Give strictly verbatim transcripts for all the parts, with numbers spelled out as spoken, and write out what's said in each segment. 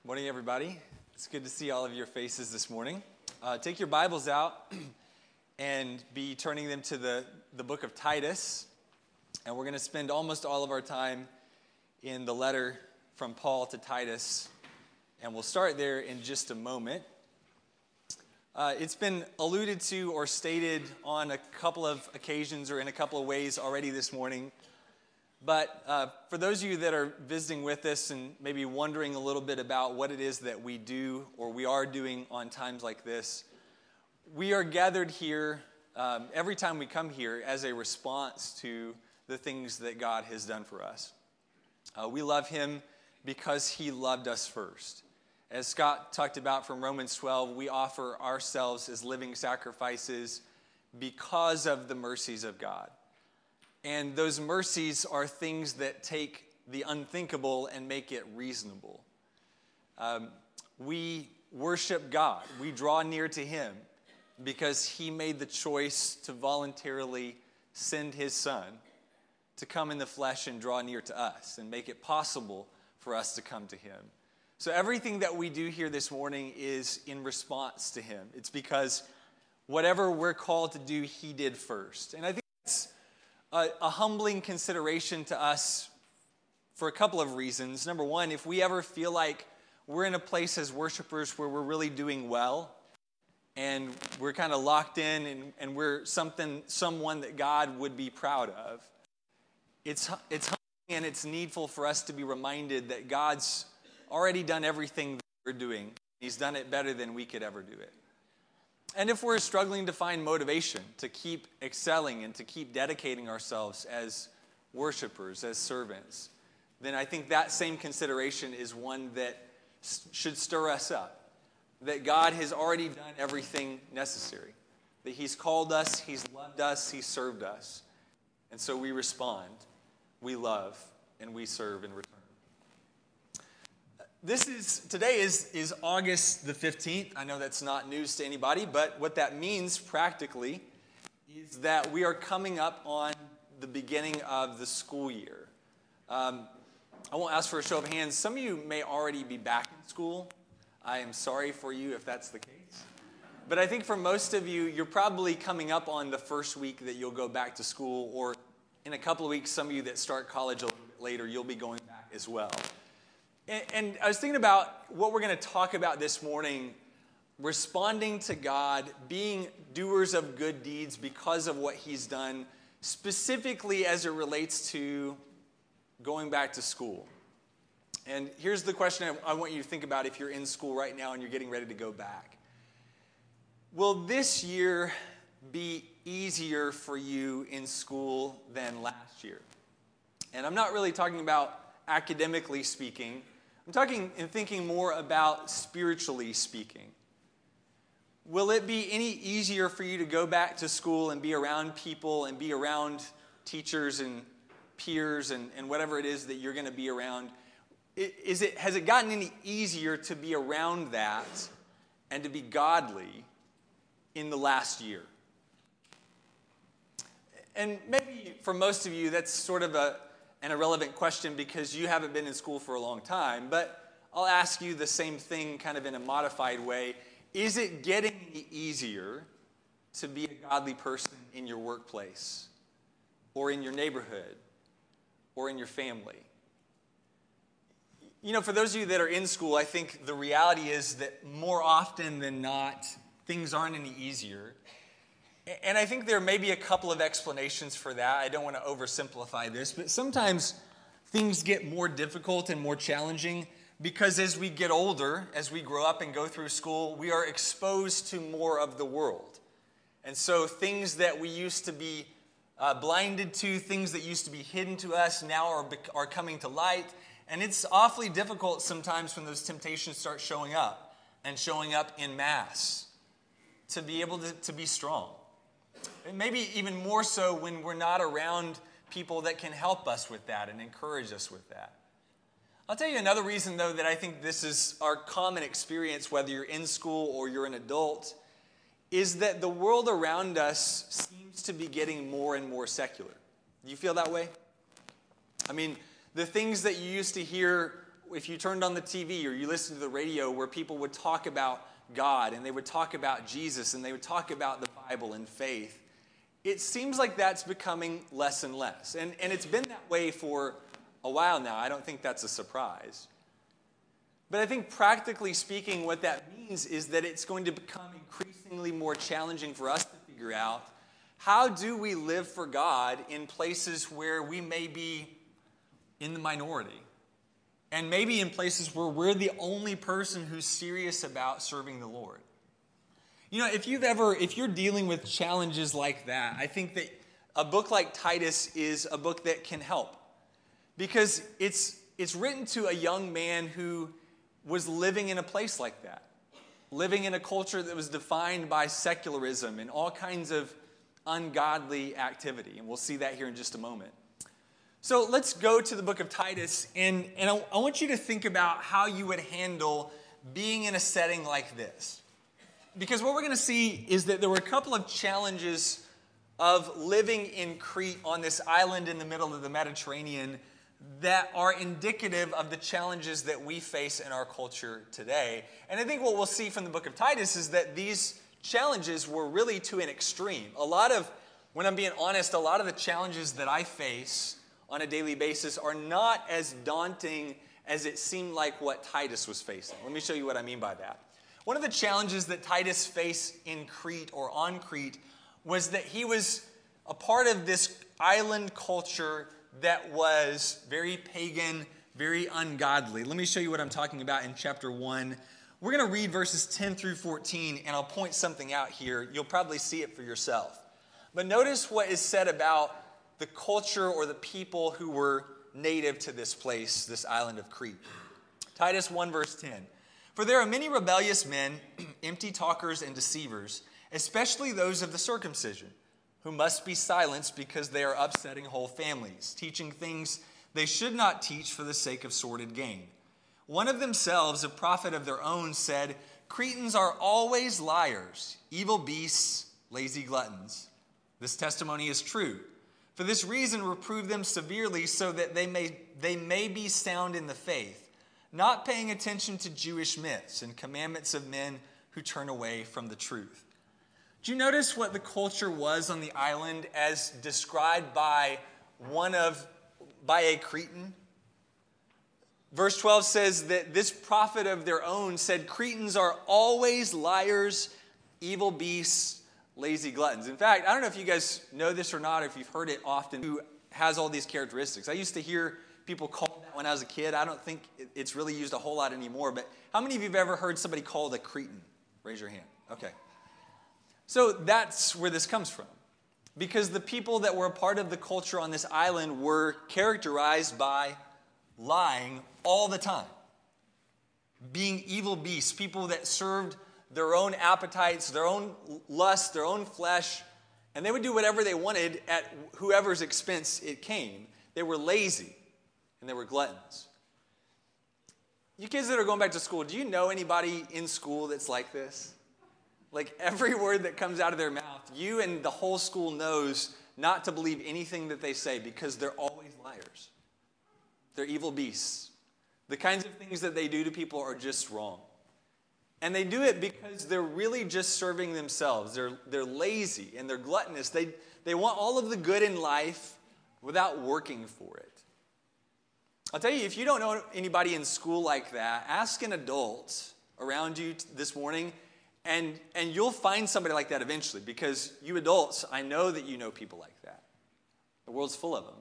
Morning, everybody. It's good to see all of your faces this morning. Uh, take your Bibles out and be turning them to the, the book of Titus. And we're going to spend almost all of our time in the letter from Paul to Titus. And we'll start there in just a moment. Uh, it's been alluded to or stated on a couple of occasions or in a couple of ways already this morning. But uh, for those of you that are visiting with us and maybe wondering a little bit about what it is that we do or we are doing on times like this, we are gathered here um, every time we come here as a response to the things that God has done for us. Uh, we love Him because He loved us first. As Scott talked about from Romans twelve, we offer ourselves as living sacrifices because of the mercies of God. And those mercies are things that take the unthinkable and make it reasonable. Um, we worship God. We draw near to Him because He made the choice to voluntarily send His Son to come in the flesh and draw near to us and make it possible for us to come to Him. So everything that we do here this morning is in response to Him. It's because whatever we're called to do, He did first. And I think it's A, a humbling consideration to us for a couple of reasons. Number one, if we ever feel like we're in a place as worshipers where we're really doing well and we're kind of locked in and, and we're something, someone that God would be proud of, it's, it's humbling and it's needful for us to be reminded that God's already done everything that we're doing. He's done it better than we could ever do it. And if we're struggling to find motivation to keep excelling and to keep dedicating ourselves as worshipers, as servants, then I think that same consideration is one that should stir us up. That God has already done everything necessary. That He's called us, He's loved us, He's served us. And so we respond, we love, and we serve in return. This is, today is, is August the fifteenth. I know that's not news to anybody, but what that means practically is that we are coming up on the beginning of the school year. Um, I won't ask for a show of hands. Some of you may already be back in school. I am sorry for you if that's the case. But I think for most of you, you're probably coming up on the first week that you'll go back to school, or in a couple of weeks, some of you that start college a little bit later, you'll be going back as well. And, and I was thinking about what we're going to talk about this morning, responding to God, being doers of good deeds because of what He's done, specifically as it relates to going back to school. And here's the question I, I want you to think about if you're in school right now and you're getting ready to go back. Will this year be easier for you in school than last year? And I'm not really talking about academically speaking. I'm talking and thinking more about spiritually speaking. Will it be any easier for you to go back to school and be around people and be around teachers and peers and, and whatever it is that you're going to be around? Is it, has it gotten any easier to be around that and to be godly in the last year? And maybe for most of you, that's sort of a an irrelevant question because you haven't been in school for a long time, but I'll ask you the same thing kind of in a modified way. Is it getting any easier to be a godly person in your workplace or in your neighborhood or in your family? You know, for those of you that are in school, I think the reality is that more often than not, things aren't any easier. And I think there may be a couple of explanations for that. I don't want to oversimplify this, but sometimes things get more difficult and more challenging because as we get older, as we grow up and go through school, we are exposed to more of the world. And so things that we used to be uh, blinded to, things that used to be hidden to us now are, are coming to light. And it's awfully difficult sometimes when those temptations start showing up and showing up in mass to be able to, to be strong. And maybe even more so when we're not around people that can help us with that and encourage us with that. I'll tell you another reason, though, that I think this is our common experience, whether you're in school or you're an adult, is that the world around us seems to be getting more and more secular. Do you feel that way? I mean, the things that you used to hear if you turned on the T V or you listened to the radio where people would talk about God and they would talk about Jesus and they would talk about the Bible and faith, it seems like that's becoming less and less. And, and it's been that way for a while now. I don't think that's a surprise. But I think practically speaking, what that means is that it's going to become increasingly more challenging for us to figure out, how do we live for God in places where we may be in the minority? And maybe in places where we're the only person who's serious about serving the Lord. You know, if you've ever, if you're dealing with challenges like that, I think that a book like Titus is a book that can help. Because it's it's written to a young man who was living in a place like that. Living in a culture that was defined by secularism and all kinds of ungodly activity. And we'll see that here in just a moment. So let's go to the book of Titus, and, and I, I want you to think about how you would handle being in a setting like this. Because what we're going to see is that there were a couple of challenges of living in Crete on this island in the middle of the Mediterranean that are indicative of the challenges that we face in our culture today. And I think what we'll see from the book of Titus is that these challenges were really to an extreme. A lot of, when I'm being honest, a lot of the challenges that I face on a daily basis are not as daunting as it seemed like what Titus was facing. Let me show you what I mean by that. One of the challenges that Titus faced in Crete or on Crete was that he was a part of this island culture that was very pagan, very ungodly. Let me show you what I'm talking about in chapter one. We're going to read verses ten through fourteen, and I'll point something out here. You'll probably see it for yourself. But notice what is said about the culture or the people who were native to this place, this island of Crete. Titus one verse ten. For there are many rebellious men, empty talkers and deceivers, especially those of the circumcision, who must be silenced because they are upsetting whole families, teaching things they should not teach for the sake of sordid gain. One of themselves, a prophet of their own, said, Cretans are always liars, evil beasts, lazy gluttons. This testimony is true. For this reason, reprove them severely so that they may, they may be sound in the faith, not paying attention to Jewish myths and commandments of men who turn away from the truth. Do you notice what the culture was on the island as described by one of, by a Cretan? Verse twelve says that this prophet of their own said, Cretans are always liars, evil beasts, lazy gluttons. In fact, I don't know if you guys know this or not, or if you've heard it often, who has all these characteristics. I used to hear people call that when I was a kid. I don't think it's really used a whole lot anymore, but how many of you have ever heard somebody called a Cretan? Raise your hand. Okay. So that's where this comes from. Because the people that were a part of the culture on this island were characterized by lying all the time. Being evil beasts, people that served their own appetites, their own lust, their own flesh, and they would do whatever they wanted at whoever's expense it came. They were lazy, and they were gluttons. You kids that are going back to school, do you know anybody in school that's like this? Like every word that comes out of their mouth, you and the whole school knows not to believe anything that they say because they're always liars. They're evil beasts. The kinds of things that they do to people are just wrong. And they do it because they're really just serving themselves. They're, they're lazy and they're gluttonous. They, they want all of the good in life without working for it. I'll tell you, if you don't know anybody in school like that, ask an adult around you this morning, and, and you'll find somebody like that eventually, because you adults, I know that you know people like that. The world's full of them.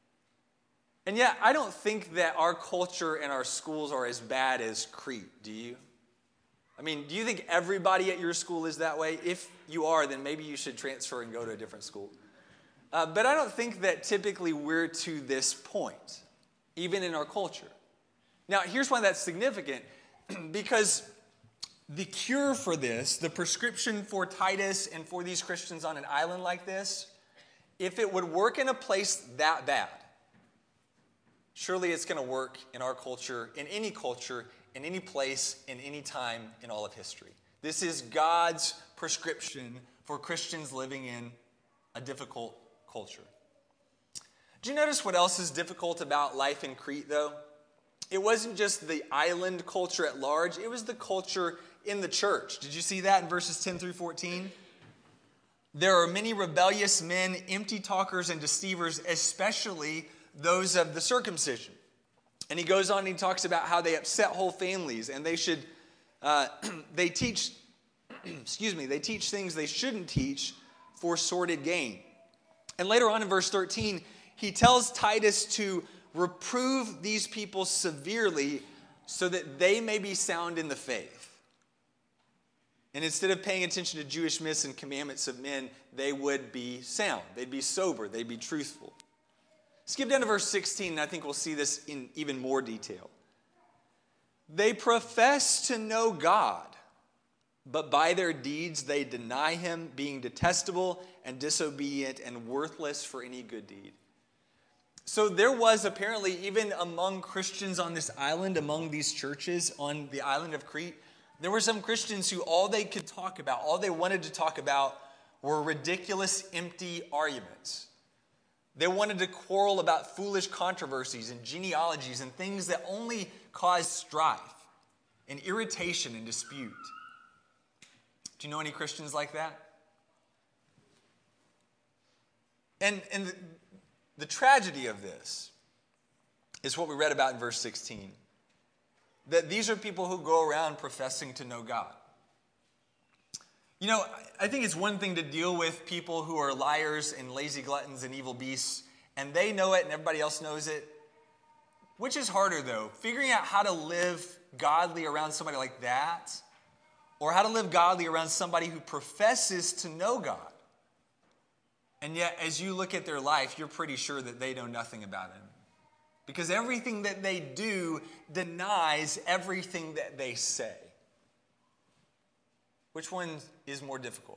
And yet, I don't think that our culture and our schools are as bad as Crete, do you? I mean, do you think everybody at your school is that way? If you are, then maybe you should transfer and go to a different school. Uh, but I don't think that typically we're to this point, even in our culture. Now, here's why that's significant. Because the cure for this, the prescription for Titus and for these Christians on an island like this, if it would work in a place that bad, surely it's going to work in our culture, in any culture, in any place, in any time in all of history. This is God's prescription for Christians living in a difficult culture. Do you notice what else is difficult about life in Crete, though? it wasn't just the island culture at large, it was the culture in the church. Did you see that in verses ten through fourteen? There are many rebellious men, empty talkers, and deceivers, especially those of the circumcision. And he goes on and he talks about how they upset whole families, and they should, uh, they teach, excuse me, they teach things they shouldn't teach for sordid gain. And later on in verse thirteen, he tells Titus to reprove these people severely so that they may be sound in the faith. And instead of paying attention to Jewish myths and commandments of men, they would be sound. They'd be sober. They'd be truthful. Skip down to verse sixteen, and I think we'll see this in even more detail. They profess to know God, but by their deeds they deny him, being detestable and disobedient and worthless for any good deed. So there was apparently, even among Christians on this island, among these churches on the island of Crete, there were some Christians who all they could talk about, all they wanted to talk about were ridiculous, empty arguments. They wanted to quarrel about foolish controversies and genealogies and things that only cause strife and irritation and dispute. Do you know any Christians like that? And, and the, the tragedy of this is what we read about in verse sixteen. That these are people who go around professing to know God. You know, I think it's one thing to deal with people who are liars and lazy gluttons and evil beasts, and they know it and everybody else knows it. Which is harder, though? Figuring out how to live godly around somebody like that, or how to live godly around somebody who professes to know God. And yet, as you look at their life, you're pretty sure that they know nothing about him. Because everything that they do denies everything that they say. Which one is more difficult?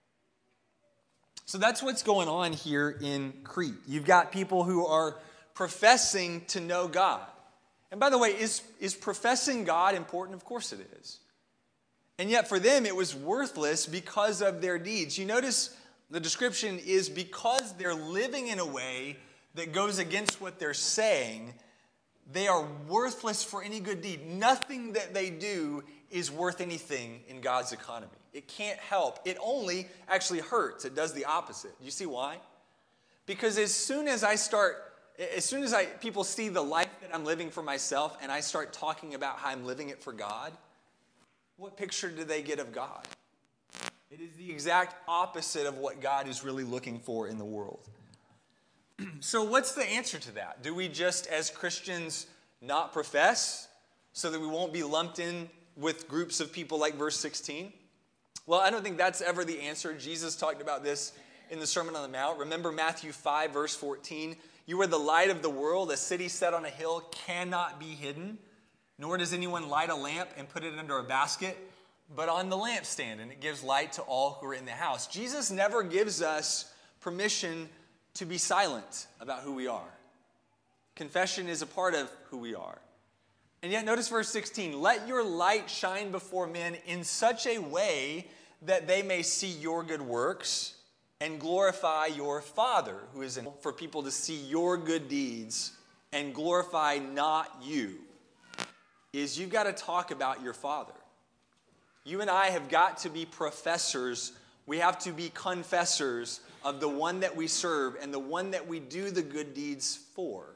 So that's what's going on here in Crete. You've got people who are professing to know God. And by the way, is, is professing God important? Of course it is. And yet for them it was worthless because of their deeds. You notice the description is because they're living in a way that goes against what they're saying, they are worthless for any good deed. Nothing that they do is worth anything in God's economy. It can't help. It only actually hurts. It does the opposite. You see why? Because as soon as I start, as soon as I people see the life that I'm living for myself and I start talking about how I'm living it for God, what picture do they get of God? It is the exact opposite of what God is really looking for in the world. So what's the answer to that? Do we just, as Christians, not profess so that we won't be lumped in with groups of people like verse sixteen? Well, I don't think that's ever the answer. Jesus talked about this in the Sermon on the Mount. Remember Matthew five, verse fourteen? You are the light of the world. A city set on a hill cannot be hidden, nor does anyone light a lamp and put it under a basket, but on the lampstand, and it gives light to all who are in the house. Jesus never gives us permission to be silent about who we are. Confession is a part of who we are. And yet notice verse sixteen, let your light shine before men in such a way that they may see your good works and glorify your Father who is in, for people to see your good deeds and glorify not you, is you've got to talk about your Father. You and I have got to be professors. We have to be confessors of the one that we serve and the one that we do the good deeds for.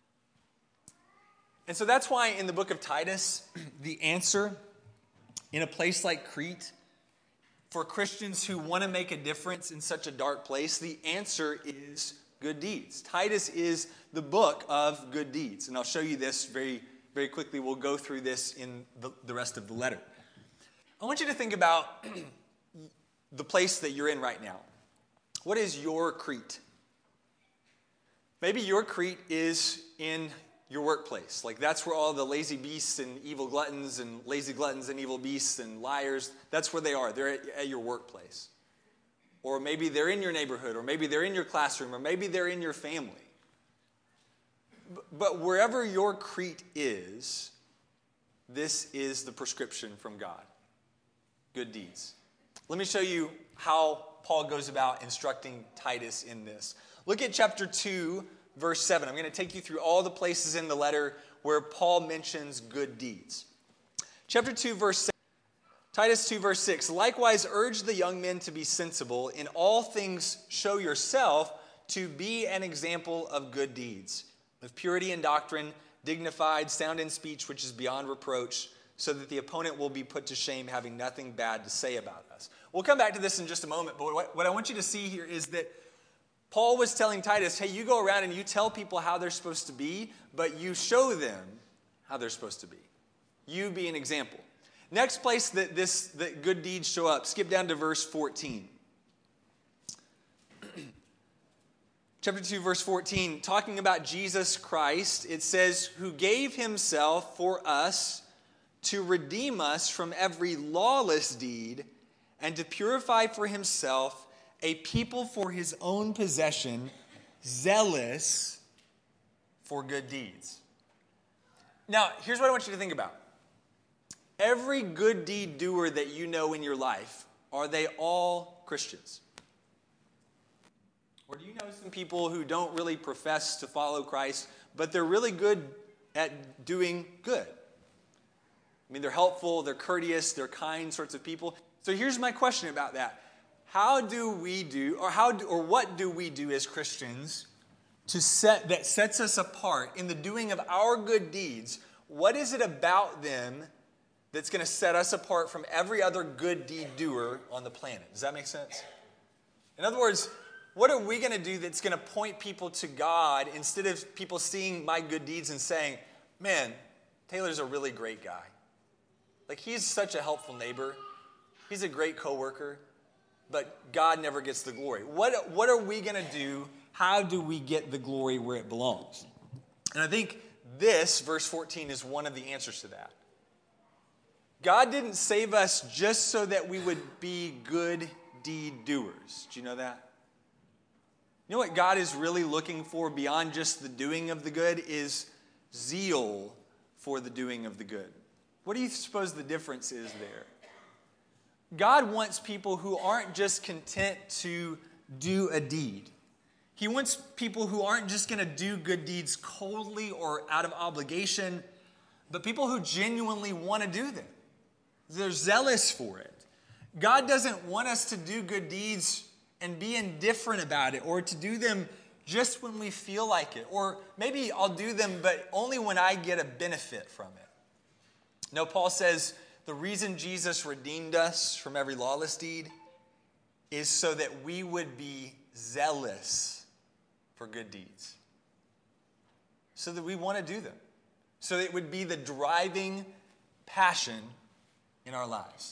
And so that's why in the book of Titus, the answer in a place like Crete, for Christians who want to make a difference in such a dark place, the answer is good deeds. Titus is the book of good deeds. And I'll show you this very, very quickly. We'll go through this in the, the rest of the letter. I want you to think about the place that you're in right now. What is your Crete? Maybe your Crete is in your workplace. Like that's where all the lazy beasts and evil gluttons and lazy gluttons and evil beasts and liars, that's where they are. They're at, at your workplace. Or maybe they're in your neighborhood, or maybe they're in your classroom, or maybe they're in your family. But, but wherever your Crete is, this is the prescription from God. Good deeds. Let me show you how Paul goes about instructing Titus in this. Look at chapter two, verse seven. I'm going to take you through all the places in the letter where Paul mentions good deeds. Chapter two, verse six. Titus two, verse six. Likewise, urge the young men to be sensible. In all things, show yourself to be an example of good deeds, with purity in doctrine, dignified, sound in speech, which is beyond reproach, so that the opponent will be put to shame, having nothing bad to say about us. We'll come back to this in just a moment, but what, what I want you to see here is that Paul was telling Titus, hey, you go around and you tell people how they're supposed to be, but you show them how they're supposed to be. You be an example. Next place that this that good deeds show up, skip down to verse fourteen. Chapter two, verse fourteen, talking about Jesus Christ, it says, who gave himself for us to redeem us from every lawless deed and to purify for himself a people for his own possession, zealous for good deeds. Now, here's what I want you to think about. Every good deed doer that you know in your life, are they all Christians? Or do you know some people who don't really profess to follow Christ, but they're really good at doing good? I mean, they're helpful, they're courteous, they're kind sorts of people. So here's my question about that. How do we do, or how do, or what do we do as Christians to set that sets us apart in the doing of our good deeds? What is it about them that's going to set us apart from every other good deed doer on the planet? Does that make sense? In other words, what are we going to do that's going to point people to God instead of people seeing my good deeds and saying, man, Taylor's a really great guy. Like, he's such a helpful neighbor. He's a great coworker, but God never gets the glory. What, what are we going to do? How do we get the glory where it belongs? And I think this, verse fourteen, is one of the answers to that. God didn't save us just so that we would be good deed doers. Do you know that? You know what God is really looking for beyond just the doing of the good is zeal for the doing of the good. What do you suppose the difference is there? God wants people who aren't just content to do a deed. He wants people who aren't just going to do good deeds coldly or out of obligation, but people who genuinely want to do them. They're zealous for it. God doesn't want us to do good deeds and be indifferent about it, or to do them just when we feel like it, or maybe I'll do them but only when I get a benefit from it. No, Paul says the reason Jesus redeemed us from every lawless deed is so that we would be zealous for good deeds, so that we want to do them, so that it would be the driving passion in our lives.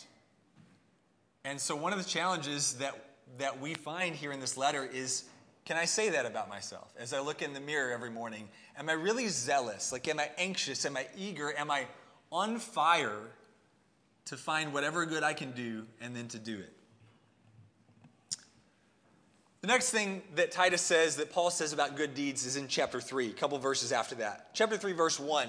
And so one of the challenges that, that we find here in this letter is, can I say that about myself? As I look in the mirror every morning, am I really zealous? Like, am I anxious? Am I eager? Am I on fire to find whatever good I can do and then to do it? The next thing that Titus says, that Paul says about good deeds, is in chapter three, a couple verses after that. Chapter three, verse one.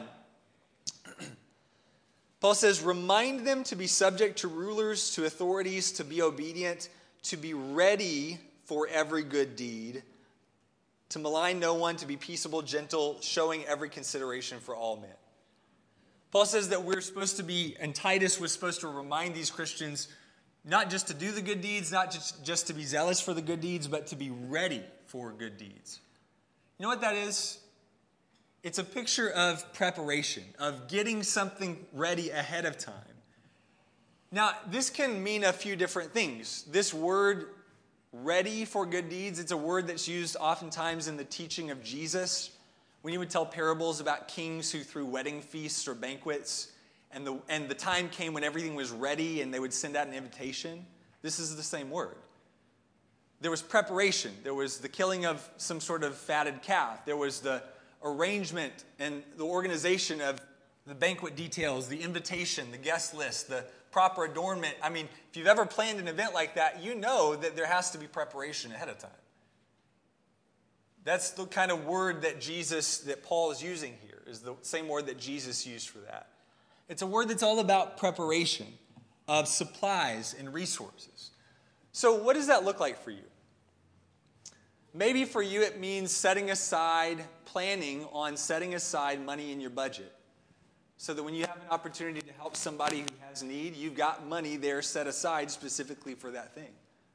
Paul says, remind them to be subject to rulers, to authorities, to be obedient, to be ready for every good deed, to malign no one, to be peaceable, gentle, showing every consideration for all men. Paul says that we're supposed to be, and Titus was supposed to remind these Christians not just to do the good deeds, not just, just to be zealous for the good deeds, but to be ready for good deeds. You know what that is? It's a picture of preparation, of getting something ready ahead of time. Now, this can mean a few different things. This word, ready for good deeds, it's a word that's used oftentimes in the teaching of Jesus, when he would tell parables about kings who threw wedding feasts or banquets, and the, and the time came when everything was ready and they would send out an invitation. This is the same word. There was preparation. There was the killing of some sort of fatted calf. There was the arrangement and the organization of the banquet details, the invitation, the guest list, the proper adornment. I mean, if you've ever planned an event like that, you know that there has to be preparation ahead of time. That's the kind of word that Jesus, that Paul is using here, is the same word that Jesus used for that. It's a word that's all about preparation of supplies and resources. So what does that look like for you? Maybe for you it means setting aside, planning on setting aside money in your budget so that when you have an opportunity to help somebody who has need, you've got money there set aside specifically for that thing.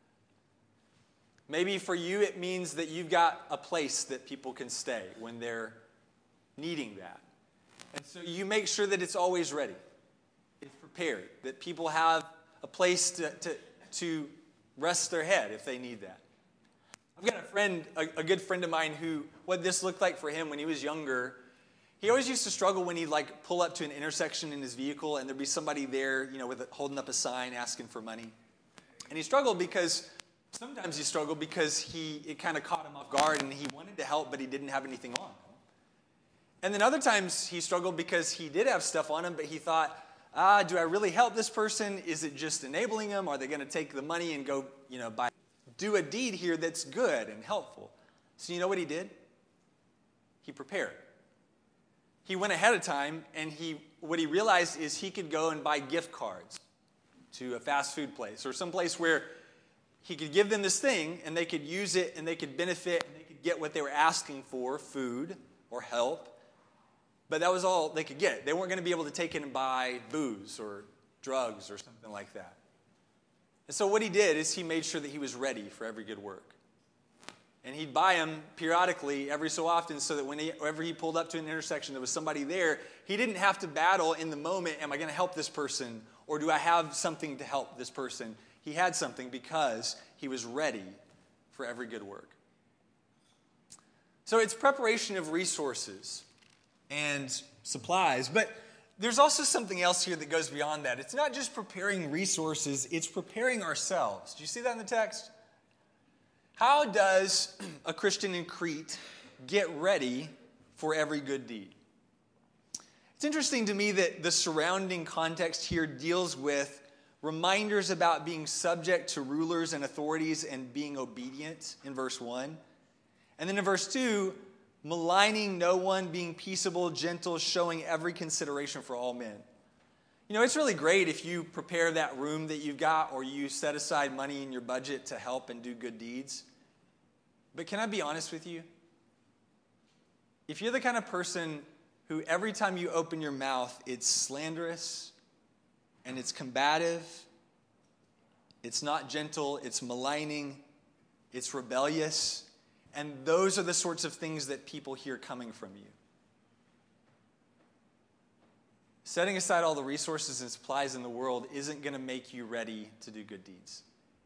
Maybe for you it means that you've got a place that people can stay when they're needing that. And so you make sure that it's always ready. It's prepared. That people have a place to, to, to rest their head if they need that. I've got a friend, a, a good friend of mine who, what this looked like for him when he was younger, he always used to struggle when he'd like pull up to an intersection in his vehicle and there'd be somebody there, you know, with a, holding up a sign asking for money. And he struggled because, sometimes he struggled because he, it kind of caught him off guard and he wanted to help, but he didn't have anything on him. And then other times he struggled because he did have stuff on him, but he thought, ah, do I really help this person? Is it just enabling them? Are they going to take the money and go, you know, buy, do a deed here that's good and helpful? So you know what he did? He prepared. He went ahead of time, and he what he realized is he could go and buy gift cards to a fast food place or someplace where he could give them this thing, and they could use it, and they could benefit, and they could get what they were asking for, food or help. But that was all they could get. They weren't going to be able to take it and buy booze or drugs or something like that. And so what he did is he made sure that he was ready for every good work. And he'd buy them periodically every so often so that whenever he pulled up to an intersection, there was somebody there. He didn't have to battle in the moment, am I going to help this person? Or do I have something to help this person? He had something because he was ready for every good work. So it's preparation of resources and supplies. But there's also something else here that goes beyond that. It's not just preparing resources, it's preparing ourselves. Do you see that in the text? How does a Christian in Crete get ready for every good deed? It's interesting to me that the surrounding context here deals with reminders about being subject to rulers and authorities and being obedient in verse one. And then in verse two, maligning no one, being peaceable, gentle, showing every consideration for all men. You know, it's really great if you prepare that room that you've got or you set aside money in your budget to help and do good deeds. But can I be honest with you? If you're the kind of person who every time you open your mouth, it's slanderous and it's combative, it's not gentle, it's maligning, it's rebellious, and those are the sorts of things that people hear coming from you. Setting aside all the resources and supplies in the world isn't going to make you ready to do good deeds.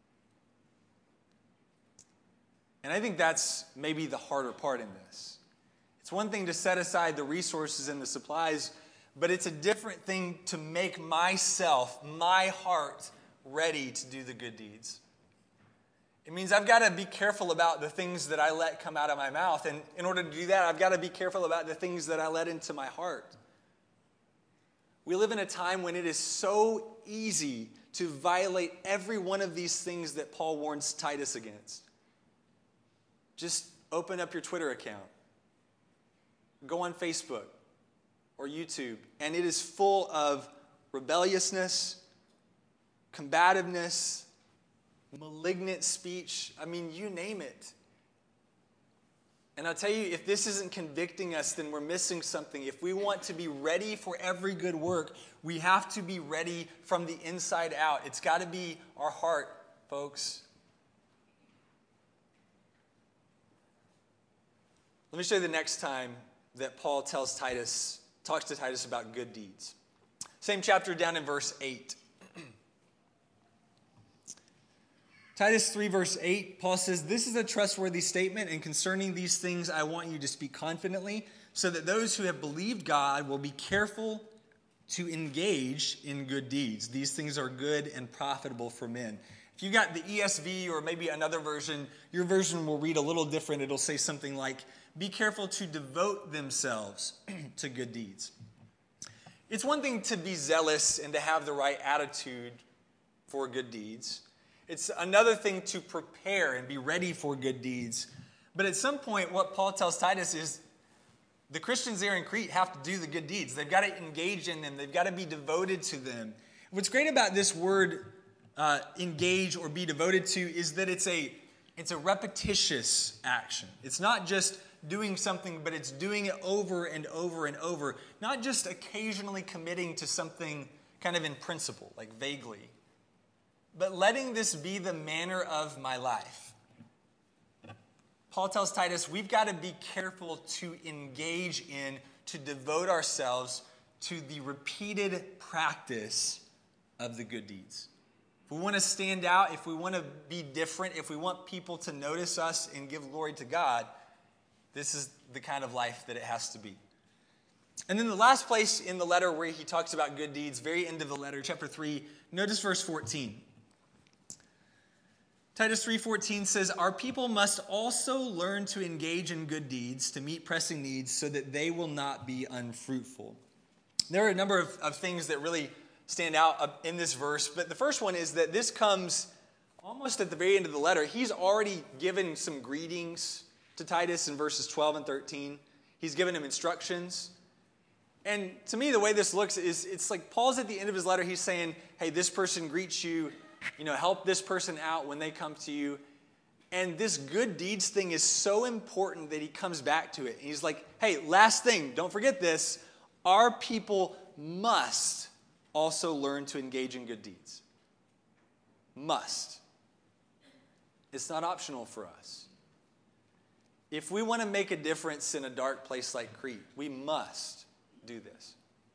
And I think that's maybe the harder part in this. It's one thing to set aside the resources and the supplies, but it's a different thing to make myself, my heart, ready to do the good deeds. It means I've got to be careful about the things that I let come out of my mouth. And in order to do that, I've got to be careful about the things that I let into my heart. We live in a time when it is so easy to violate every one of these things that Paul warns Titus against. Just open up your Twitter account. Go on Facebook or YouTube. And it is full of rebelliousness, combativeness, malignant speech. I mean, you name it. And I'll tell you, if this isn't convicting us, then we're missing something. If we want to be ready for every good work, we have to be ready from the inside out. It's got to be our heart, folks. Let me show you the next time that Paul tells Titus, talks to Titus about good deeds. Same chapter down in verse eight. Titus three, verse eight, Paul says, "This is a trustworthy statement, and concerning these things I want you to speak confidently, so that those who have believed God will be careful to engage in good deeds. These things are good and profitable for men." If you got the E S V or maybe another version, your version will read a little different. It'll say something like, "Be careful to devote themselves to good deeds." It's one thing to be zealous and to have the right attitude for good deeds. It's another thing to prepare and be ready for good deeds. But at some point, what Paul tells Titus is the Christians there in Crete have to do the good deeds. They've got to engage in them. They've got to be devoted to them. What's great about this word, uh, engage or be devoted to, is that it's a, it's a repetitious action. It's not just doing something, but it's doing it over and over and over. Not just occasionally committing to something kind of in principle, like vaguely, but letting this be the manner of my life. Paul tells Titus, we've got to be careful to engage in, to devote ourselves to the repeated practice of the good deeds. If we want to stand out, if we want to be different, if we want people to notice us and give glory to God, this is the kind of life that it has to be. And then the last place in the letter where he talks about good deeds, very end of the letter, chapter three, notice verse fourteen. Titus three fourteen says, our people must also learn to engage in good deeds to meet pressing needs so that they will not be unfruitful. There are a number of, of things that really stand out in this verse, but the first one is that this comes almost at the very end of the letter. He's already given some greetings to Titus in verses twelve and thirteen. He's given him instructions. And to me, the way this looks is it's like Paul's at the end of his letter. He's saying, hey, this person greets you. You know, help this person out when they come to you. And this good deeds thing is so important that he comes back to it. He's like, hey, last thing, don't forget this. Our people must also learn to engage in good deeds. Must. It's not optional for us. If we want to make a difference in a dark place like Crete, we must do this.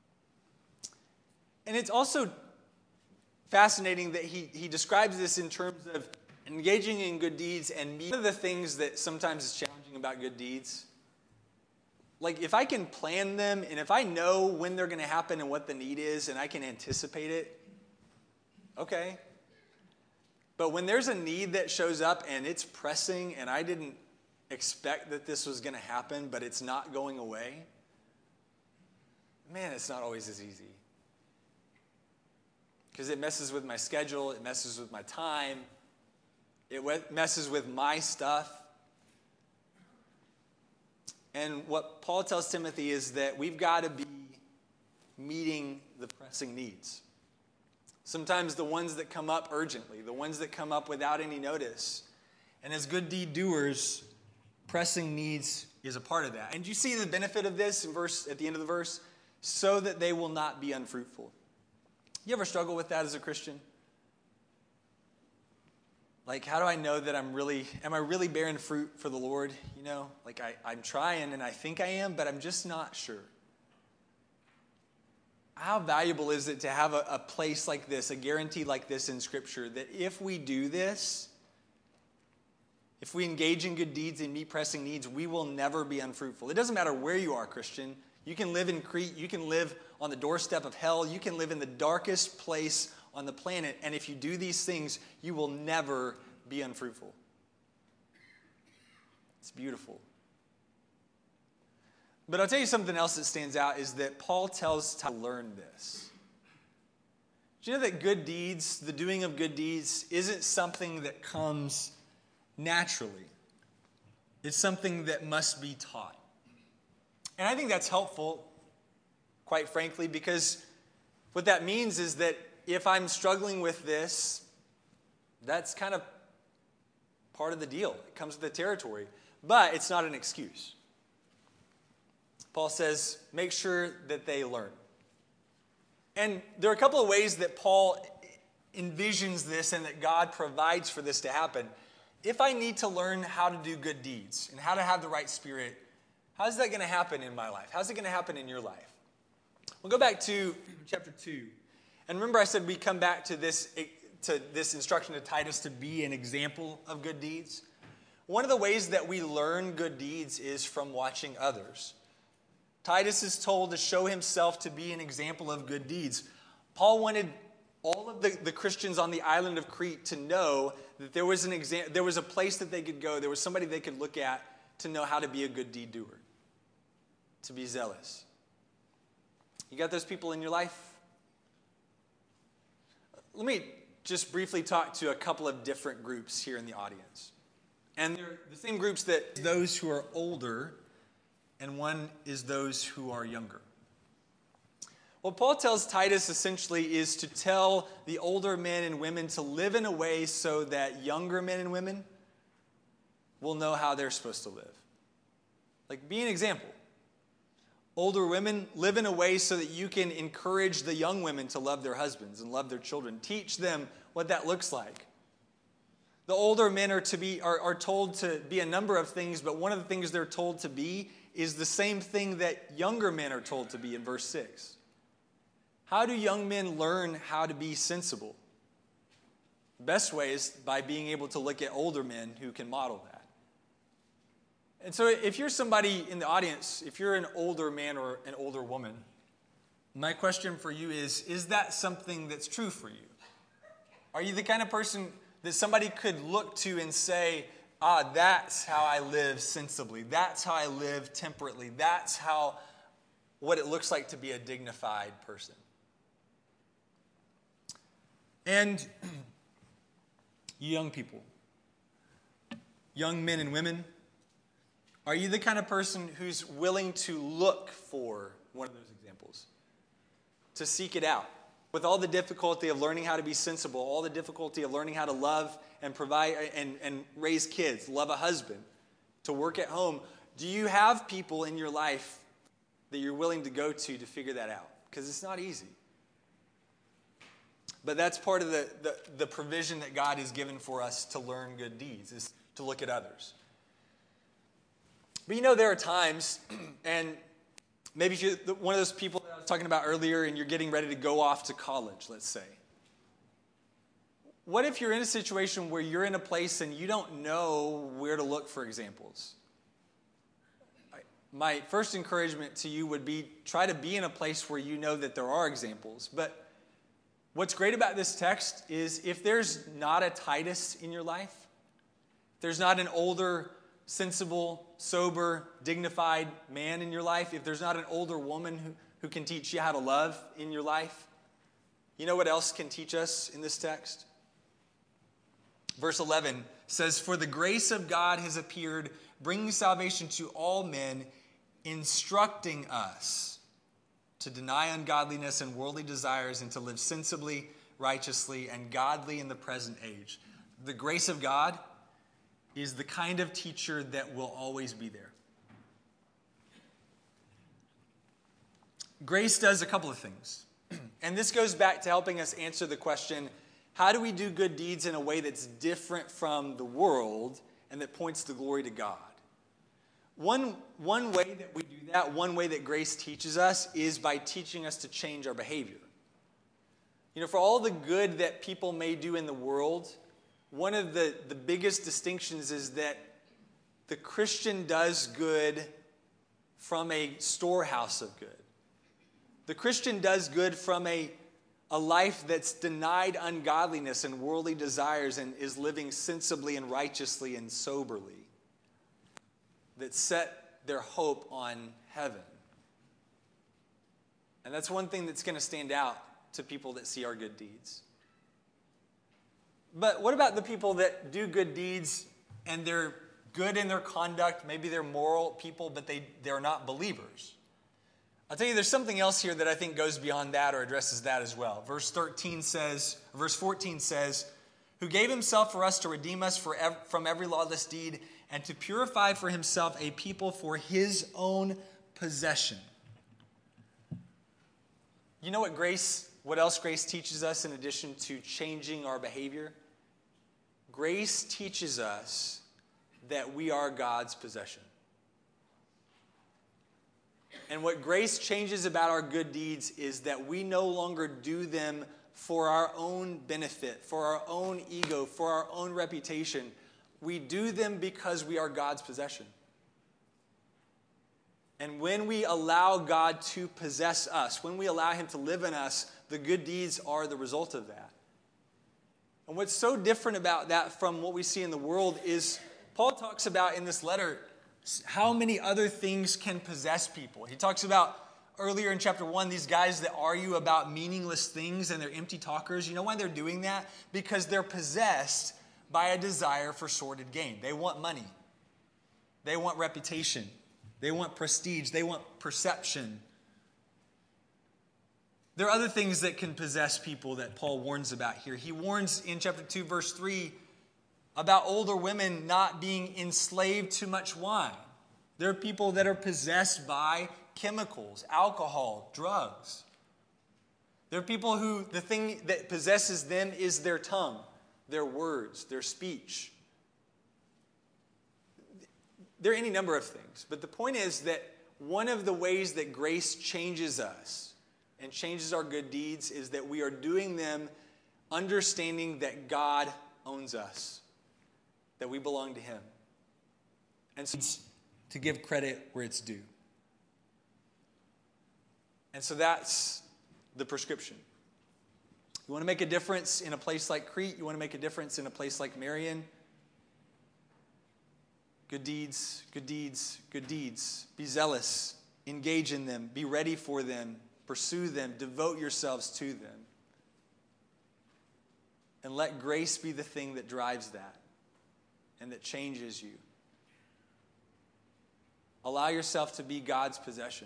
And it's also fascinating that he, he describes this in terms of engaging in good deeds. And one of the things that sometimes is challenging about good deeds, like if I can plan them and if I know when they're going to happen and what the need is and I can anticipate it, okay. But when there's a need that shows up and it's pressing and I didn't expect that this was going to happen, but it's not going away, man, it's not always as easy. Because it messes with my schedule, it messes with my time, it messes with my stuff. And what Paul tells Timothy is that we've got to be meeting the pressing needs. Sometimes the ones that come up urgently, the ones that come up without any notice. And as good deed doers, pressing needs is a part of that. And you see the benefit of this in verse at the end of the verse? So that they will not be unfruitful. You ever struggle with that as a Christian? Like, how do I know that I'm really, am I really bearing fruit for the Lord? You know, like I, I'm trying and I think I am, but I'm just not sure. How valuable is it to have a, a place like this, a guarantee like this in Scripture, that if we do this, if we engage in good deeds and meet pressing needs, we will never be unfruitful. It doesn't matter where you are, Christian. You can live in Crete. You can live on the doorstep of hell. You can live in the darkest place on the planet. And if you do these things, you will never be unfruitful. It's beautiful. But I'll tell you something else that stands out is that Paul tells us to learn this. Do you know that good deeds, the doing of good deeds, isn't something that comes naturally? It's something that must be taught. And I think that's helpful, quite frankly, because what that means is that if I'm struggling with this, that's kind of part of the deal. It comes with the territory. But it's not an excuse. Paul says, make sure that they learn. And there are a couple of ways that Paul envisions this and that God provides for this to happen. If I need to learn how to do good deeds and how to have the right spirit, how's that going to happen in my life? How's it going to happen in your life? We'll go back to chapter two. And remember I said we come back to this, to this instruction to Titus to be an example of good deeds. One of the ways that we learn good deeds is from watching others. Titus is told to show himself to be an example of good deeds. Paul wanted all of the, the Christians on the island of Crete to know that there was an exam- there was a place that they could go, there was somebody they could look at to know how to be a good deed doer, to be zealous. You got those people in your life? Let me just briefly talk to a couple of different groups here in the audience. And they're the same groups that those who are older, and one is those who are younger. What Paul tells Titus essentially is to tell the older men and women to live in a way so that younger men and women will know how they're supposed to live. Like, be an example. Older women, live in a way so that you can encourage the young women to love their husbands and love their children. Teach them what that looks like. The older men are to be are, are told to be a number of things, but one of the things they're told to be is the same thing that younger men are told to be in verse six. How do young men learn how to be sensible? The best way is by being able to look at older men who can model that. And so if you're somebody in the audience, if you're an older man or an older woman, my question for you is, is that something that's true for you? Are you the kind of person that somebody could look to and say, ah, that's how I live sensibly. That's how I live temperately. That's how, what it looks like to be a dignified person. And you young people, young men and women, are you the kind of person who's willing to look for one of those examples? To seek it out? With all the difficulty of learning how to be sensible, all the difficulty of learning how to love and provide and, and raise kids, love a husband, to work at home, do you have people in your life that you're willing to go to to figure that out? Because it's not easy. But that's part of the, the, the provision that God has given for us to learn good deeds, is to look at others. But you know, there are times, and maybe if you're one of those people that I was talking about earlier and you're getting ready to go off to college, let's say. What if you're in a situation where you're in a place and you don't know where to look for examples? My first encouragement to you would be try to be in a place where you know that there are examples. But what's great about this text is if there's not a Titus in your life, if there's not an older, sensible, sober, dignified man in your life, if there's not an older woman who, who can teach you how to love in your life, you know what else can teach us in this text? Verse eleven says, "For the grace of God has appeared, bringing salvation to all men, instructing us to deny ungodliness and worldly desires and to live sensibly, righteously, and godly in the present age." The grace of God is the kind of teacher that will always be there. Grace does a couple of things. And this goes back to helping us answer the question, how do we do good deeds in a way that's different from the world and that points the glory to God? One, one way that we do that, one way that grace teaches us, is by teaching us to change our behavior. You know, for all the good that people may do in the world, one of the, the biggest distinctions is that the Christian does good from a storehouse of good. The Christian does good from a, a life that's denied ungodliness and worldly desires and is living sensibly and righteously and soberly, that set their hope on heaven. And that's one thing that's going to stand out to people that see our good deeds. But what about the people that do good deeds and they're good in their conduct? Maybe they're moral people, but they, they're not believers. I'll tell you, there's something else here that I think goes beyond that or addresses that as well. Verse thirteen says, verse fourteen says, "Who gave himself for us to redeem us for ev- from every lawless deed and to purify for himself a people for his own possession." You know what grace, what else grace teaches us in addition to changing our behavior? Grace teaches us that we are God's possession. And what grace changes about our good deeds is that we no longer do them for our own benefit, for our own ego, for our own reputation. We do them because we are God's possession. And when we allow God to possess us, when we allow him to live in us, the good deeds are the result of that. And what's so different about that from what we see in the world is Paul talks about in this letter how many other things can possess people. He talks about earlier in chapter one, these guys that argue about meaningless things and they're empty talkers. You know why they're doing that? Because they're possessed by a desire for sordid gain. They want money. They want reputation. They want prestige. They want perception. There are other things that can possess people that Paul warns about here. He warns in chapter two, verse three, about older women not being enslaved to much wine. There are people that are possessed by chemicals, alcohol, drugs. There are people who the thing that possesses them is their tongue, their words, their speech. There are any number of things. But the point is that one of the ways that grace changes us and changes our good deeds is that we are doing them understanding that God owns us, that we belong to Him. And so to give credit where it's due. And so that's the prescription. You want to make a difference in a place like Crete? You want to make a difference in a place like Marion? Good deeds, good deeds, good deeds. Be zealous. Engage in them. Be ready for them. Pursue them. Devote yourselves to them. And let grace be the thing that drives that and that changes you. Allow yourself to be God's possession.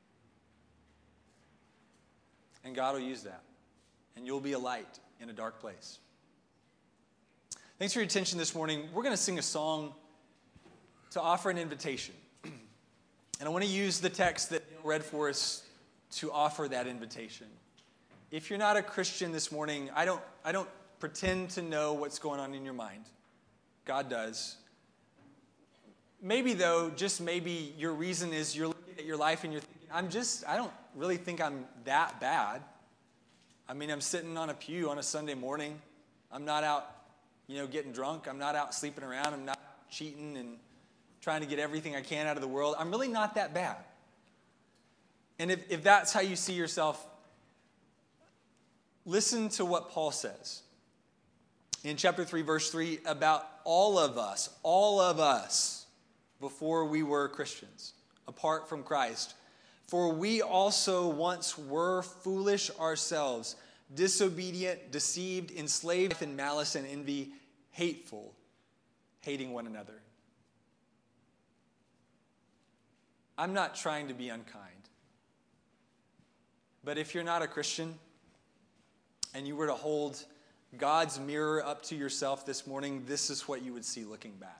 And God will use that. And you'll be a light in a dark place. Thanks for your attention this morning. We're going to sing a song to offer an invitation. And I want to use the text that Neil read for us to offer that invitation. If you're not a Christian this morning, I don't, I don't pretend to know what's going on in your mind. God does. Maybe, though, just maybe your reason is you're looking at your life and you're thinking, I'm just, I don't really think I'm that bad. I mean, I'm sitting on a pew on a Sunday morning. I'm not out, you know, getting drunk. I'm not out sleeping around. I'm not cheating and trying to get everything I can out of the world. I'm really not that bad. And if, if that's how you see yourself, listen to what Paul says in chapter three, verse three, about all of us, all of us, before we were Christians, apart from Christ. For we also once were foolish ourselves, disobedient, deceived, enslaved in malice and envy, hateful, hating one another. I'm not trying to be unkind. But if you're not a Christian and you were to hold God's mirror up to yourself this morning, this is what you would see looking back.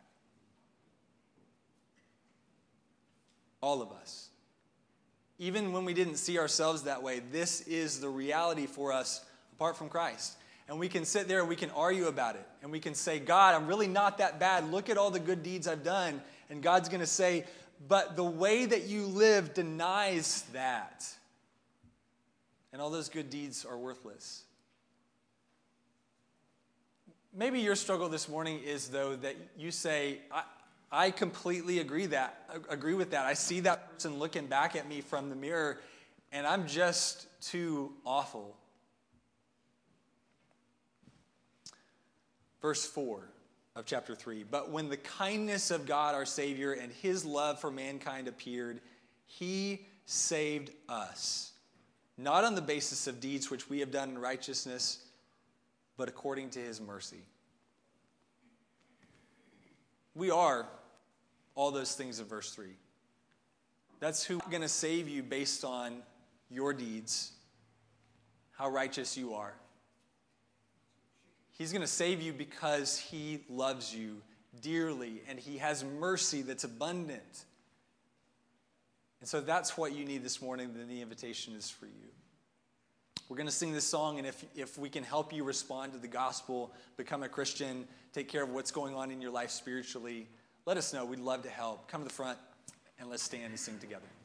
All of us. Even when we didn't see ourselves that way, this is the reality for us apart from Christ. And we can sit there and we can argue about it. And we can say, God, I'm really not that bad. Look at all the good deeds I've done. And God's going to say, but the way that you live denies that. And all those good deeds are worthless. Maybe your struggle this morning is, though, that you say, I, I completely agree that agree with that. I see that person looking back at me from the mirror, and I'm just too awful. Verse four of chapter three. But when the kindness of God our Savior and His love for mankind appeared, He saved us, not on the basis of deeds which we have done in righteousness, but according to His mercy. We are all those things in verse three. That's who's going to save you based on your deeds, how righteous you are. He's going to save you because He loves you dearly and He has mercy that's abundant. And so that's what you need this morning, then the invitation is for you. We're going to sing this song, and if, if we can help you respond to the gospel, become a Christian, take care of what's going on in your life spiritually, let us know. We'd love to help. Come to the front, and let's stand and sing together.